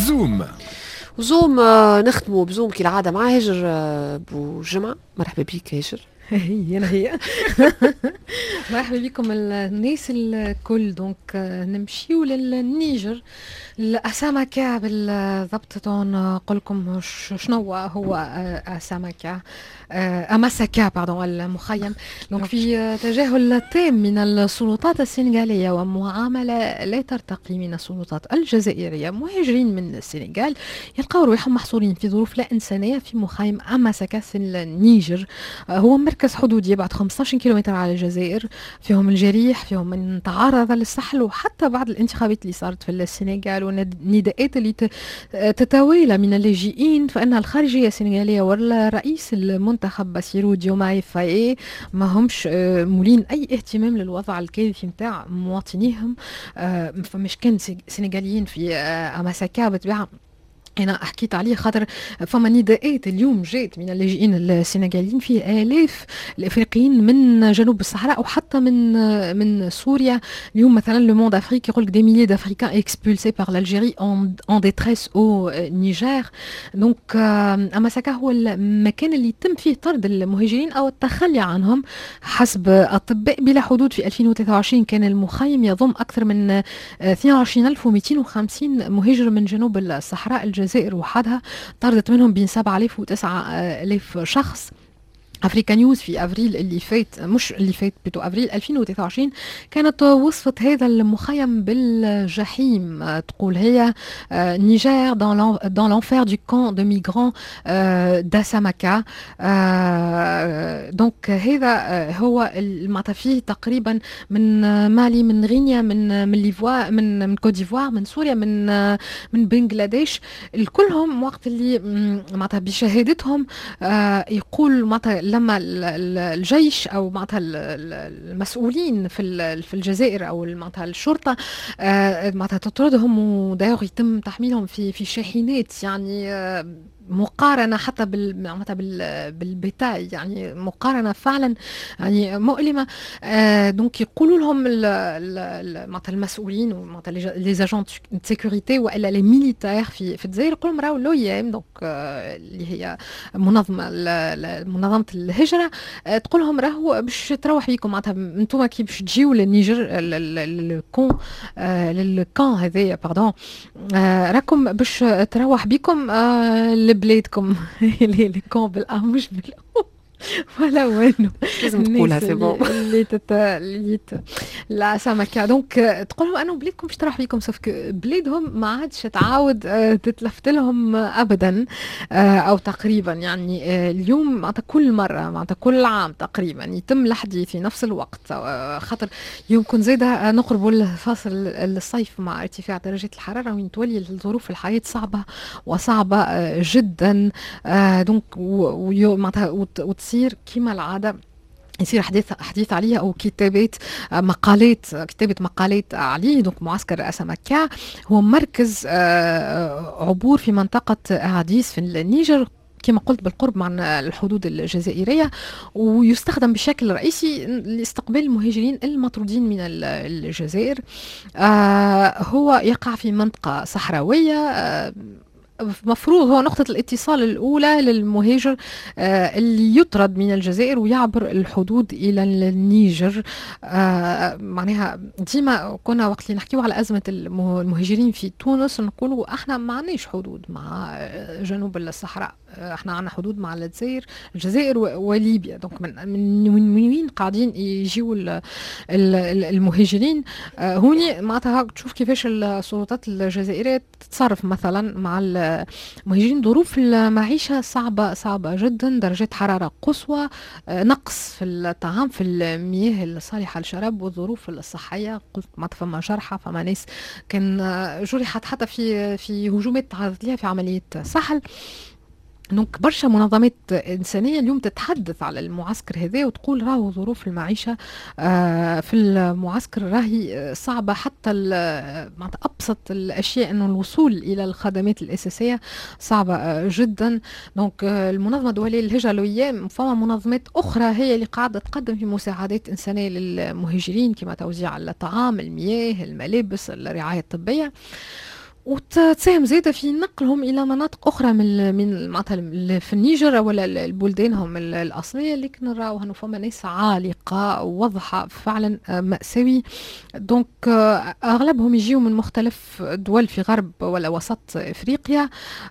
زوم. وزوم نختموا بزوم كالعادة مع هاجر بوجمعة. مرحبا بك هاجر. هي مرحبا بكم الناس الكل. دونك نمشيو للنيجر. الأسامكة بالضبط نقول لكم شنو هو أسامكة أماسكا المخيم. دونك في تجاهل تام من السلطات السنغالية ومعاملة لا ترتقي من السلطات الجزائرية، مهاجرين من السنغال يلقاو روحهم محصورين في ظروف لا إنسانية في مخيم أماسكا في النيجر. هو مركز حدودي يبعد 15 كيلومتر على الجزائر، فيهم الجريح، فيهم من تعرض للسحل، وحتى بعد الانتخابات اللي صارت في السنغال والنداءات اللي تتوالى من اللاجئين، فإن الخارجية السنغالية والرئيس المنتخب باسيرو ديوماي فاي ما همش مولين أي اهتمام للوضع الكارثي متاع مواطنيهم. فمش كان سنغاليين في أماسكا بطبيعة أنا حكيت عليه خاطر فما نداءات اليوم جات من اللاجئين السنغاليين، في آلاف الأفريقيين من جنوب الصحراء وحتى من سوريا. اليوم مثلا لو موند أفريك يقول لك دي ميليي d'Africains expulsés par l'Algérie en détresse au Niger. دونك أماسكا هو المكان اللي يتم فيه طرد المهاجرين أو التخلي عنهم. حسب أطباء بلا حدود في 2023 كان المخيم يضم أكثر من 22250 مهاجر من جنوب الصحراء الجزائر وحدها، طردت منهم بين 7000 و 9000 شخص. أفريكا نيوز في أفريل اللي فات، مش اللي فات بتو أفريل 2023، كانت وصفت هذا المخيم بالجحيم. تقول هي نيجر dans l'enfer du camp de migrants d'Asamaka. دونك هذا هو معناتها فيه تقريبا من مالي، من غينيا، من ليفوا، من كوت ديفوار، من سوريا، من بنغلاديش. الكلهم وقت اللي معناتها بشهادتهم يقول معناتها لما الجيش او معناتها المسؤولين في الجزائر او معناتها الشرطه معناتها تطردهم، ودايوغ يتم تحميلهم في شاحنات، يعني مقارنة حتى بالبتاع، يعني مقارنة فعلا يعني مؤلمة. دونك يقولوا لهم معناتها المسؤولين ومعناتها لي زاجون دو سيكوريتي والا لي ميليتير في الجزائر، يقولوا لهم راهو لو يام دونك اللي هي منظمة الهجرة، تقول لهم راهو باش تروح بيكم معناتها انتم كي باش تجيو للنيجر للكان هذايا باردون، راكم باش تروح بيكم لبلادكم. الكان بالأ مش بالأ ولا وينه لازم تقولها سي بون اللي لا سمكة. دونك تقول لهم انه بلادكم باش تروح بيكم، سوف بلادهم ما عادش تعاود تتلفت لهم ابدا او تقريبا. يعني اليوم معناتها كل مره معناتها كل عام تقريبا يتم الحديث في نفس الوقت، خاطر يمكن زاده نقربوا لفصل الصيف مع ارتفاع درجات الحراره، وين تولي الظروف الحياه صعبه وصعبه جدا. دونك معناتها وتصير كما العاده يصير حديث عليها او كتابات كتابه مقالات عليه. دونك معسكر أسامكا هو مركز عبور في منطقه اعاديس في النيجر كما قلت بالقرب من الحدود الجزائرية، ويستخدم بشكل رئيسي لاستقبال المهاجرين المطرودين من الجزائر. هو يقع في منطقة صحراوية، مفروض هو نقطة الاتصال الأولى للمهاجر اللي يطرد من الجزائر ويعبر الحدود إلى النيجر. معناها ديما كنا وقت اللي نحكيو على أزمة المهاجرين في تونس نقولوا احنا ما عندناش حدود مع جنوب الصحراء، احنا عندنا حدود مع الجزائر وليبيا. دونك من وين قاعدين يجيوا المهاجرين؟ هوني معناتها تشوف كيفاش السلطات الجزائرية تتصرف مثلا مع المهاجرين. ظروف المعيشة صعبة جدا، درجات حرارة قصوى، نقص في الطعام، في المياه الصالحة للشراب، والظروف الصحية قلت ما فما جرحى، فما ناس كان جرحت حتى في هجومات تعرضت لها في عملية سحل. دونك برشا منظمات إنسانية اليوم تتحدث على المعسكر هذا وتقول راهو ظروف المعيشة في المعسكر راهي صعبة، حتى أبسط الأشياء أنه الوصول إلى الخدمات الأساسية صعبة جدا. دونك المنظمة الدولية للهجرة الأيام فما منظمات أخرى هي اللي قاعدة تقدم في مساعدات إنسانية للمهاجرين كما توزيع الطعام، المياه، الملابس، الرعاية الطبية. وتساهم زادة في نقلهم إلى مناطق أخرى من معناتها في النيجر ولا البلدانهم الأصلية، لكن نراو أنه فما ناس عالقة ووضعها فعلا مأساوي. دونك أغلبهم يجيوا من مختلف دول في غرب ولا وسط إفريقيا،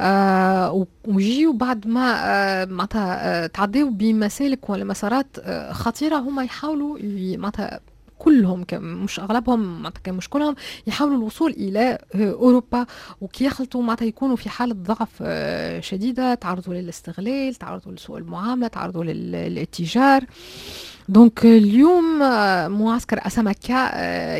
ويجيوا بعد ما معناتها تعديوا بمسالك ولا مسارات خطيرة. هم يحاولوا معناتها كلهم مش اغلبهم معناتها مش كلهم يحاولوا الوصول الى اوروبا، وكي يخلطوا معناتها يكونوا في حاله ضعف شديده، تعرضوا للاستغلال، تعرضوا لسوء المعامله، تعرضوا للاتجار. دونك اليوم معسكر أسامكا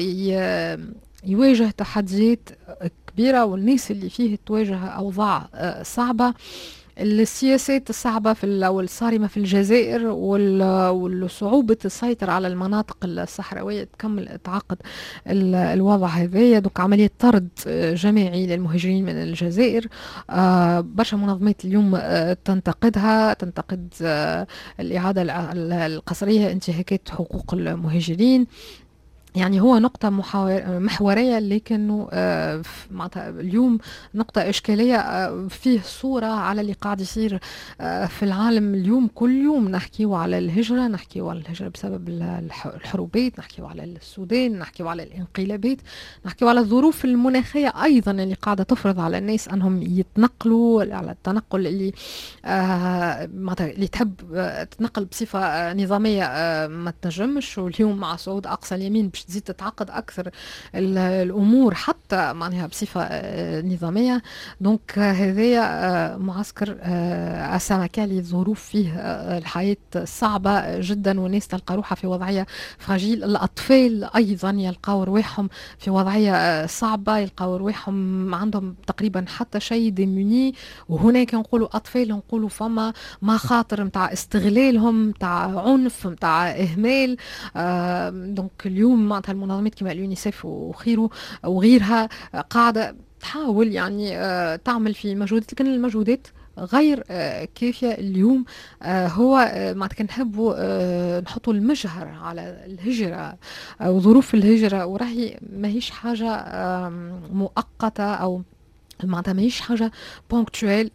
يواجه تحديات كبيرة، والناس اللي فيه تواجه أوضاع صعبة. السياسات الصعبة أو الصارمة في الجزائر والصعوبة السيطرة على المناطق الصحراوية تكمل تعقد الوضع هذايا. دوك عملية طرد جماعي للمهاجرين من الجزائر، برشا منظمات اليوم تنتقدها، تنتقد الإعادة القسرية، انتهاكات حقوق المهاجرين. يعني هو نقطة محورية، لكنه معناتها اليوم نقطة إشكالية. فيه صورة على اللي قاعد يصير في العالم اليوم. كل يوم نحكيو على الهجرة، نحكيو على الهجرة بسبب الحروبات، نحكيو على السودان، نحكيو على الانقلابات، نحكيو على الظروف المناخية أيضا اللي قاعدة تفرض على الناس أنهم يتنقلوا، على التنقل اللي معناتها اللي تحب تتنقل بصفة نظامية ما تنجمش. واليوم مع صعود أقصى اليمين باش تزيد تتعقد أكثر الأمور حتى معناها بصفة نظامية. دونك هذايا معسكر أسامكا اللي الظروف فيه الحياة صعبة جدا، والناس تلقى روحها في وضعية فراجيل. الأطفال أيضا يلقاو رواحهم في وضعية صعبة، يلقاو رواحهم عندهم تقريبا حتى شيء ديموني. وهناك نقولوا أطفال، نقولوا فما مخاطر متاع استغلالهم، متاع عنف، متاع إهمال. دونك اليوم معناتها المنظمات كما اليونيسيف وخيره وغيرها قاعدة تحاول يعني تعمل في مجهودات، لكن المجهودات غير كافية اليوم. هو معناتها نحبوا نحطوا المجهر على الهجرة وظروف الهجرة، وراهي ماهيش حاجة مؤقتة أو معناتها ماهيش حاجة بونكتويل.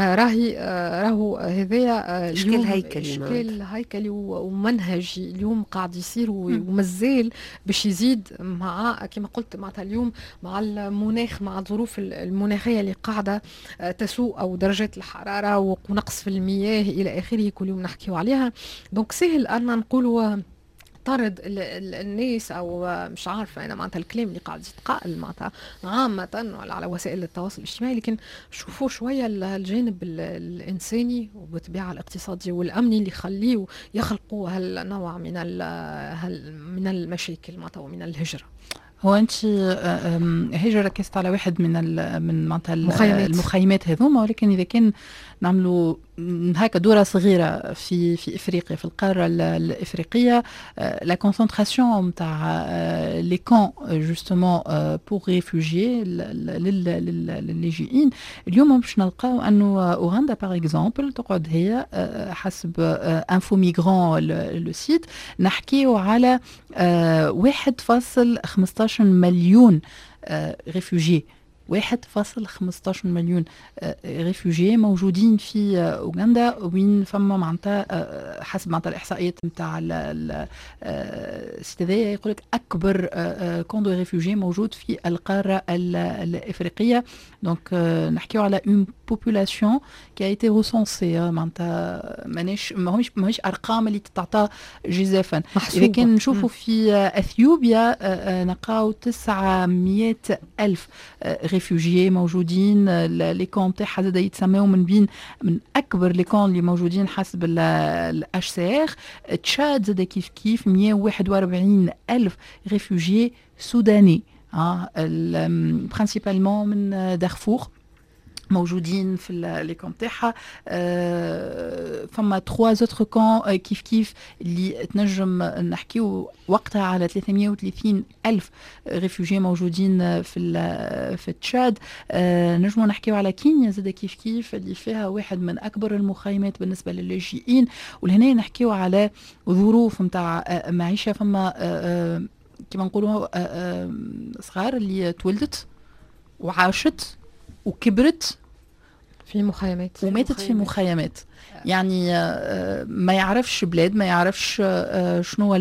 راهو هذايا اشكال اليوم هيكلي اشكال هيكلي ومنهجي اليوم قاعد يصير، معناتها. ومازال باش يزيد مع كما قلت معناتها اليوم مع المناخ، مع الظروف المناخية اللي قاعدة تسوء، او درجات الحرارة ونقص في المياه الى اخره، كل يوم نحكيو عليها. دونك سهل ان نقولوا طرد الناس، او مش عارفه انا معناتها الكلام اللي قاعد يتقال معناتها عامه ولا على وسائل التواصل الاجتماعي، لكن شوفوا شويه الجانب الانساني وبالطبيعه الاقتصادي والامني اللي يخليه يخلقوا هالنوع من المشاكل معناتها ومن الهجره. هو انت هجرة ركزت على واحد من معناتها مخيمات. المخيمات هذوما، ولكن اذا كان نعملوا هكا دورة صغيرة في افريقيا، في القارة الافريقية، لا كونسنتراسيون نتاع لي كون جوستومون بور ريفوجي للاجئين، اليوم باش نلقاو انه اوغندا باغ اكزومبل تقعد هي حسب انفو ميغرون لو سيت نحكيو على 1.15 مليون ريفوجي. 1.15 مليون ريفوجي موجودين في اوغندا، وين فما معناتها حسب معناتها الاحصائيات نتاع السيد هذايا يقول لك اكبر كون دو ريفوجي موجود في القاره الافريقيه. دونك نحكيو على اون بوبولاسيون كي ايتي ريسونسي، معناتها ماهيش ارقام اللي تتعطى جزافا. اذا كان نشوفوا في اثيوبيا نلقاو 900 ألف ريفوجيي موجودين. لي كون تاعها زاد يتسموا من اكبر لي كون اللي موجودين حسب الاتش سي ار. تشاد زاد كيف 141 ألف ريفوجيي سوداني، برينسيبالمون من دارفور موجودين في لي كون تاعها. فما 3 زوتر كون كيف اللي تنجم نحكيو وقتها على 330 ألف ريفوجي موجودين في تشاد. نجمو نحكيو على كينيا زاد كيف اللي فيها واحد من أكبر المخيمات بالنسبة للاجئين، ولهنا نحكيو على ظروف نتاع معيشة. فما كما نقولوا صغار اللي تولدت وعاشت وكبرت في مخيمات وماتت في مخيمات. يعني ما يعرفش بلاد، ما يعرفش شنو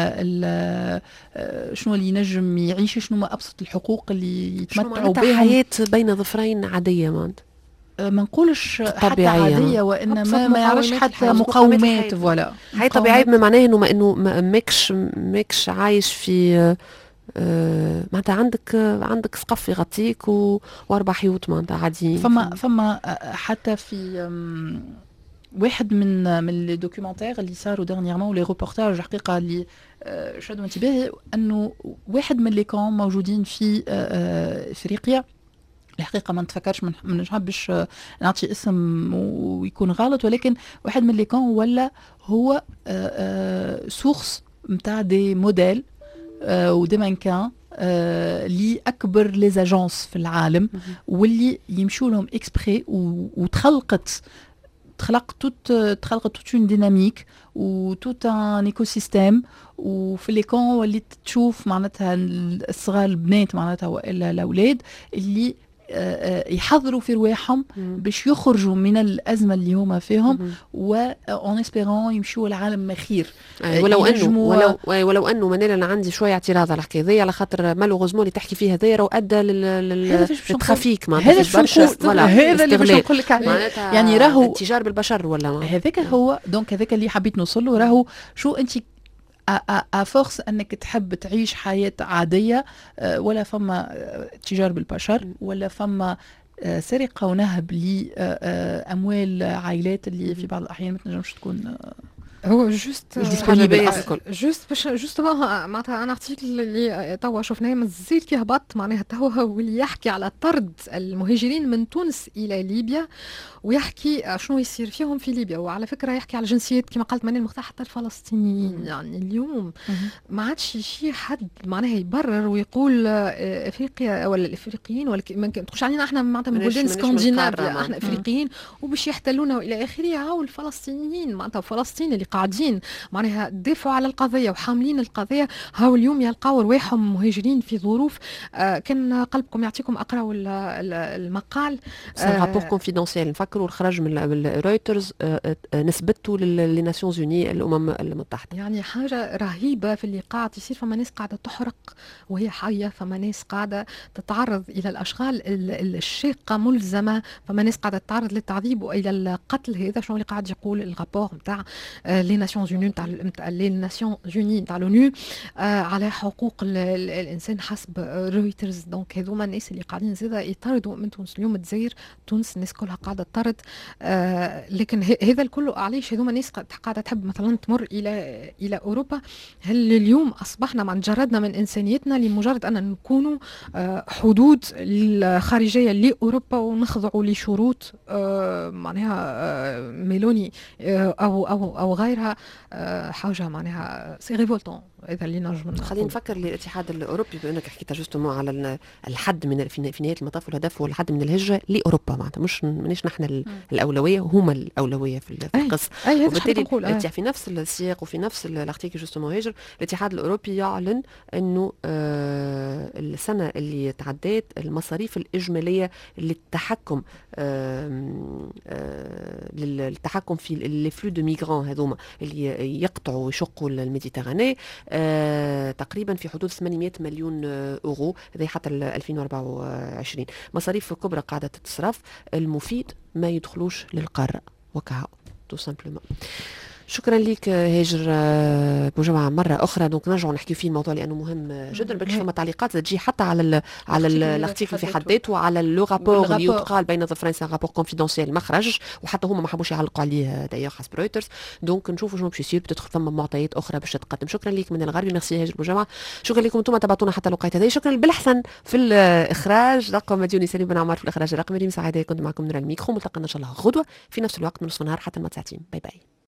شنو اللي ينجم يعيش، شنو ابسط الحقوق اللي يتمتعوا بها. حياة بين ظفرين عادية ما نقولش حتى طبيعية، عادية، وإنما ما يعرفش حتى مقومات. فوالا حياة طبيعية بما معناه إنه ماكش عايش في معناتها عندك سقف يغطيك واربع حيوت معناتها عاديين. فما حتى في واحد من الدوكيومنتير اللي صاروا ديرنييرمون ولي روبورتاج حقيقه اللي شدوا انتباهي، انه واحد من لي كون موجودين في افريقيا. الحقيقه ما نتفكرش، ما نحبش نعطي اسم ويكون غلط، ولكن واحد من لي كون ولا هو سورس نتاع دي موديل ودي مانكان لأكبر لي زاجونس في العالم، واللي يمشوا لهم اكسبري وتخلقت توت اون ديناميك وتوت ان ايكو سيستيم. وفي لي كون وليت تشوف معناتها الصغار البنات معناتها والا الاولاد اللي يحضروا في رواحهم باش يخرجوا من الازمه اللي هما فيهم، وان اسبيرون يمشوا العالم خير. ولو انه منال انا عندي شويه اعتراض على الحكايه هذه، على خاطر مالوغوزمون اللي تحكي فيها هذايا راه ادى للتخفيك هذا اللي باش نقول لك عليه. يعني راهو التجار بالبشر ولا هذاك هو دونك هذاك اللي حبيت نوصل له. راهو شو انت أفورس أنك تحب تعيش حياة عادية، ولا فما تجار بالبشر، ولا فما سرقة ونهب لأموال عائلات اللي في بعض الأحيان ما تنجمش تكون هو جوست معناتها انا ارتيكل اللي توا شفناه مازال كي هبط معناها توا واللي يحكي على طرد المهاجرين من تونس الى ليبيا، ويحكي شنو يصير فيهم في ليبيا. وعلى فكره يحكي على الجنسيات كما قالت منال مختار حتى الفلسطينيين. يعني اليوم ما عادش شي حد معناها يبرر ويقول افريقيا ولا الافريقيين ولا ما تقولش علينا احنا معناتها من بلدان اسكندنافيا احنا افريقيين وباش يحتلونا والى اخره. هاو الفلسطينيين معناتها فلسطين اللي قاعدين معناها دافعوا على القضيه وحاملين القضيه، هاو اليوم يلقاو رواحهم مهاجرين في ظروف كان قلبكم يعطيكم اقراوا المقال. رابور كونفيدونسيال نفكروا الخرج من رويترز نسبته للناسيونز يوني الامم المتحده. يعني حاجه رهيبه في اللي قاعد يصير. فما ناس قاعده تحرق وهي حيه، فما ناس قاعده تتعرض الى الاشغال الشاقه ملزمه، فما ناس قاعده تتعرض للتعذيب والى القتل. هذا شنو اللي قاعد يقول الرابور نتاع لي ناسيونز يوني لي ناسيونز يوني نتاع لونو على حقوق الانسان حسب رويترز. دونك هذوما الناس اللي قاعدين زاده يطردوا من تونس. اليوم تزاير تونس الناس كلها قاعده تطرد، لكن هذا الكل علاش هذوما الناس قاعده تحب مثلا تمر الى اوروبا. هل اليوم اصبحنا مع جردنا من انسانيتنا لمجرد ان نكونوا حدود الخارجيه لاوروبا ونخضعوا لشروط معناها ميلوني او غيرها؟ حاجه معناها سي ريفولتون. هذا اللي نجم خلينا نفكر للاتحاد الاوروبي بانك حكيت جوستومون على الحد من في نهايه المطاف، والهدف هو الحد من الهجره لاوروبا. معناتها مانيش نحن الاولويه، هما الاولويه في القصه. وبالتالي انت في نفس السياق وفي نفس الارتيكل جوستومون هاجر الاتحاد الاوروبي يعلن انه السنه اللي تعدت المصاريف الاجماليه للتحكم للتحكم في لي فلو دو ميغران هذوما اللي يقطعوا ويشقوا الميديتراني تقريبا في حدود 800 مليون أورو. هذا حتى 2024 مصاريف كبرى قاعدة تتصرف. المفيد ما يدخلوش للقارة وكهو تو سامبلومون. شكرا لك هاجر بوجمعة مرة أخرى. دونك نرجع نحكي فيه الموضوع لأنه مهم جدا. بكش فما تعليقات تجي حتى على الارتيكل في حد ذاته وعلى لو رابور اللي يقال بين ظفرين. سي رابور كونفيدونسيال مخرج، وحتى هما ما حبوش يعلقوا عليه دايوغ حسب رويترز. دونك نشوفوا شنو باش يصير. بتدخل فما معطيات أخرى باش تتقدم. شكرا لك من الغربي. ميرسي هاجر بوجمعة. شكرا لكم انتم تبعتونا حتى الوقت هذا. شكرا بالحسن في الإخراج رقم مديوني سليم بن عمار، في الإخراج رقم ريم سعادة. كنت معكم من الميكرو. ملتقى إن شاء الله غدوة في نفس الوقت من نصف النهار حتى 9 باي باي.